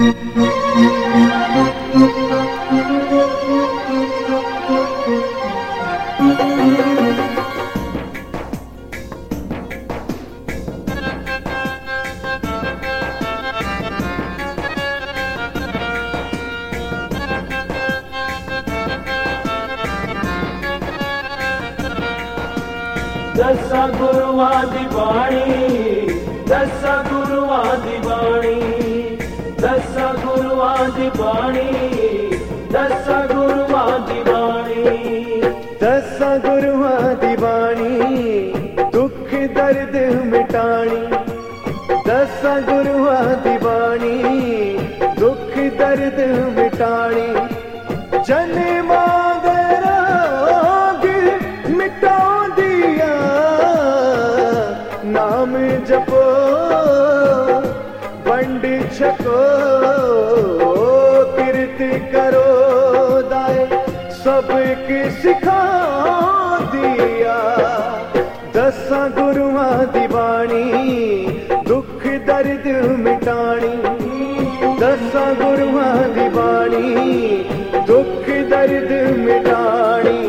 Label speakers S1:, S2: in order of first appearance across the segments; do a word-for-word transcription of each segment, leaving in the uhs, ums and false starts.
S1: दसा गुरुआं दी बाणी, दसा गुरुआं दी बाणी, दसा गुरुआं दी बाणी, दसा गुरुआं दी बाणी,
S2: दसा गुरुआं दी बाणी, दुख दर्द मिटानी। दसा गुरुआं दी बाणी, दुख दर्द मिटानी। जन्मां दे रोग मिटाउंदियां, नाम जपो वंड छको, कीर्ति करो दाए सबके सिखा दिया। दसा गुरुआं दी बाणी, दुख दर्द मिटानी। दसा गुरुआं दी बाणी, दुख दर्द मिटानी।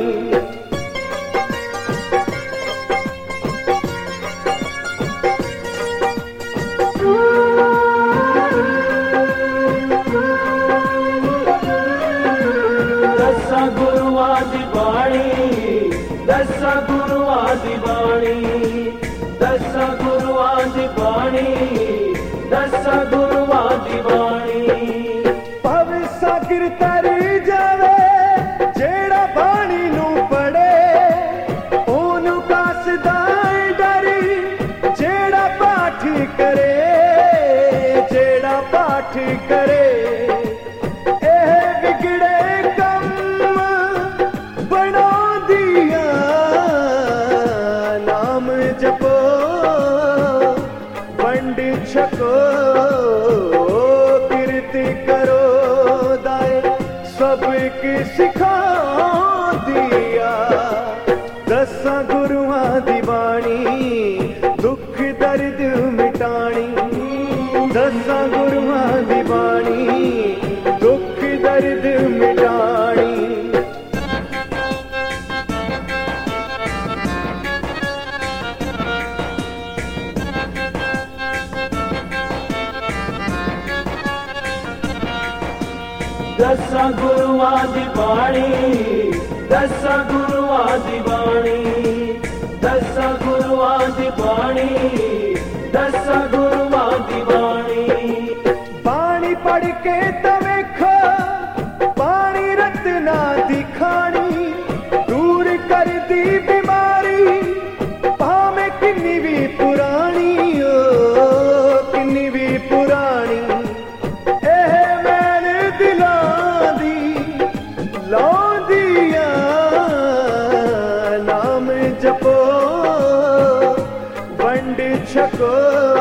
S1: दसा गुरुआं दी बाणी, दसा गुरुआं दी बाणी, दसा गुरुआं दी बाणी, दसा गुरुआं दी बाणी।
S2: भव सागर तर जावे जेड़ा बाणी नू पढ़े, ओनू कासदा डरी जेड़ा पाठ करे, जेड़ा पाठ करे। एह बिगड़े कम बना दिया, नाम जपो वंड छको, कीर्ति करो दाए सबके सिखा दिया। दसा गुरुआं दी बाणी, दुख दर्द मिटानी। दसा गुरुआं दी बाणी, दुख दर्द मिटानी।
S1: दसा गुरुआं दी बाणी, दसा गुरुआं दी बाणी, दसा गुरुआं दी बाणी, दसा गुरुआं दी बाणी।
S2: बाणी पढ़ के तो वेखो बाणी रत्ना दी खानी, दूर कर दी बीमारी भावें किन्नी भी पुरानी, ओ किन्नी भी पुरानी। एह मैन दिलां दी लौंदियां, नाम जपो वंड छको,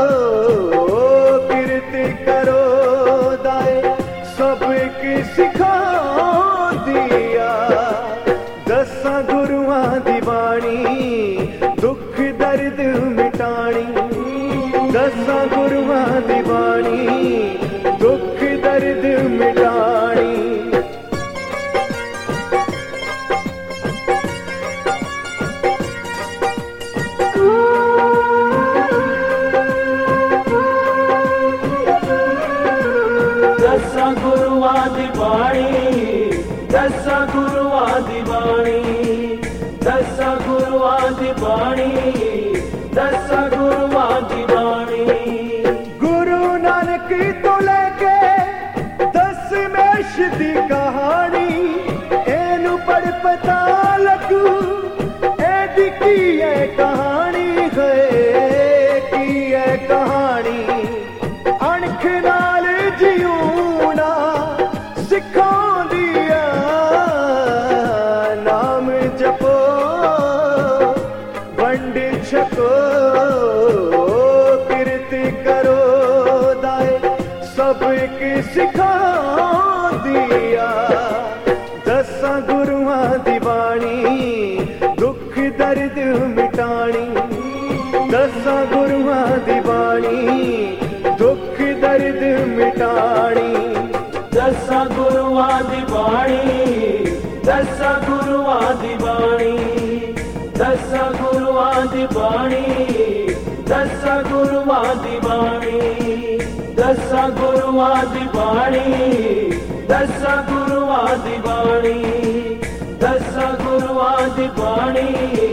S2: कीर्ति करो दाए सबके सिखा दिया। दसा गुरुआं दी बाणी, दुख दर्द मिटानी। दसा गुरुआं दी बाणी, दुख दर्द मिटानी।
S1: दसा गुरुआं दी बाणी, दसा गुरुआं दी बाणी, दसा गुरुआं दी बाणी, दसा गुरुआं दी बाणी।
S2: गुरु नानक तो लेके दसमेश दी कहानी, एनू पढ़ पता लगू एदी की है कहानी है, की है कहानी। अणख नाल जीऊना सिखाउंदिया, नाम जपो वंड छको, कीर्ति करो दाए सबके सिखा दिया। दसा गुरुआं दी बाणी, दुख दर्द मिटानी। दसा गुरुआं दी बाणी, दुख दर्द ਮਿਟਾਣੀ।
S1: ਦਸਾਂ ਗੁਰੂਆਂ ਦੀ ਬਾਣੀ, ਦਸਾਂ ਗੁਰੂਆਂ ਦੀ ਬਾਣੀ, ਦਸਾਂ ਗੁਰੂਆਂ ਦੀ ਬਾਣੀ, ਦਸਾਂ ਗੁਰੂਆਂ ਦੀ ਬਾਣੀ, ਦਸਾਂ ਗੁਰੂਆਂ ਦੀ ਬਾਣੀ, ਦਸਾਂ ਗੁਰੂਆਂ ਦੀ ਬਾਣੀ, ਦਸਾਂ ਗੁਰੂਆਂ ਦੀ ਬਾਣੀ।